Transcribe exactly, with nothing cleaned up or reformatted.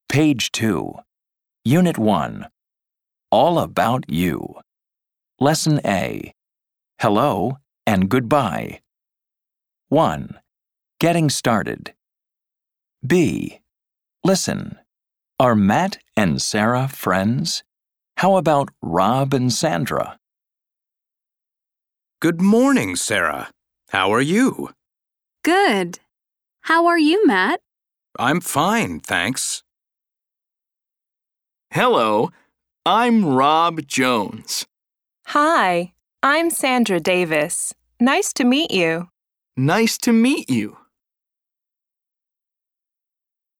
Page two. Unit one. All About You. Lesson A. Hello and Goodbye. one. Getting Started. B. Listen. Are Matt and Sarah friends? How about Rob and Sandra? Good morning, Sarah. How are you? Good. How are you, Matt? I'm fine, thanks. Hello, I'm Rob Jones. Hi, I'm Sandra Davis. Nice to meet you. Nice to meet you.